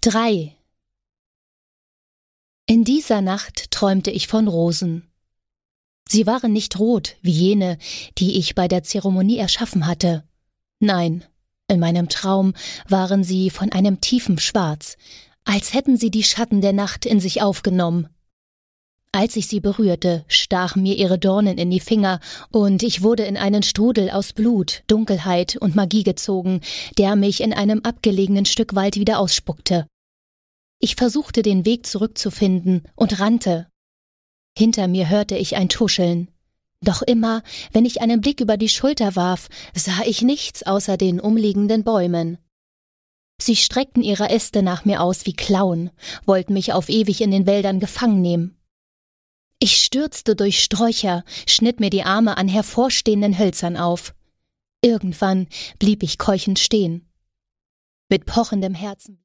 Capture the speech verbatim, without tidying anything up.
Drei. In dieser Nacht träumte ich von Rosen. Sie waren nicht rot wie jene, die ich bei der Zeremonie erschaffen hatte. Nein, in meinem Traum waren sie von einem tiefen Schwarz, als hätten sie die Schatten der Nacht in sich aufgenommen. Als ich sie berührte, stachen mir ihre Dornen in die Finger, und ich wurde in einen Strudel aus Blut, Dunkelheit und Magie gezogen, der mich in einem abgelegenen Stück Wald wieder ausspuckte. Ich versuchte, den Weg zurückzufinden und rannte. Hinter mir hörte ich ein Tuscheln. Doch immer, wenn ich einen Blick über die Schulter warf, sah ich nichts außer den umliegenden Bäumen. Sie streckten ihre Äste nach mir aus wie Klauen, wollten mich auf ewig in den Wäldern gefangen nehmen. Ich stürzte durch Sträucher, schnitt mir die Arme an hervorstehenden Hölzern auf. Irgendwann blieb ich keuchend stehen. Mit pochendem Herzen